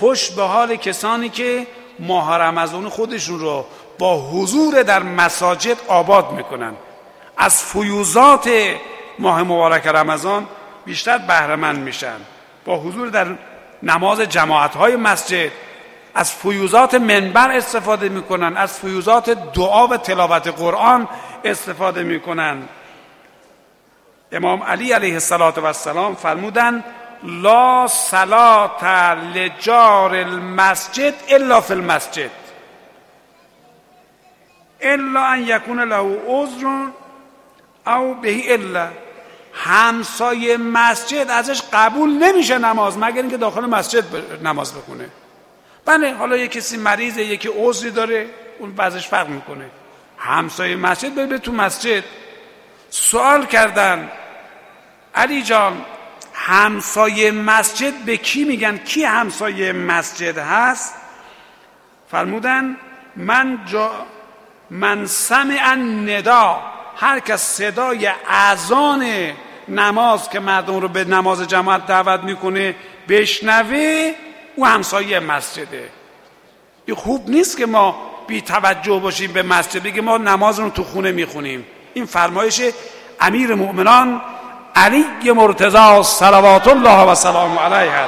خوش به حال کسانی که ماه رمضان خودشون رو با حضور در مساجد آباد میکنن، از فیوضات ماه مبارک رمضان بیشتر بهره مند میشن، با حضور در نماز جماعت‌های مسجد از فیوضات منبر استفاده میکنن، از فیوضات دعا و تلاوت قرآن استفاده میکنن. امام علی علیه السلام فرمودن لا صلاة لجار المسجد الا فی المسجد الا ان یکون له عذر او به الا. همسایه مسجد ازش قبول نمیشه نماز مگر اینکه داخل مسجد نماز بخونه. بله حالا یک کسی مریضه، یکی عذری داره، اون بعضش فرق میکنه. همسایه مسجد بره تو مسجد. سوال کردن علی جان همسایه مسجد به کی میگن؟ کی همسایه مسجد هست؟ فرمودن من سمع الندا، هر کس صدای اذان نماز که مردم رو به نماز جماعت دعوت میکنه بشنوه، او همسایه مسجده. این خوب نیست که ما بی توجه باشیم به مسجد، بگیم ما نماز رو تو خونه میخونیم. این فرمایش امیر مؤمنان علی مرتضی صلوات الله و سلام علیه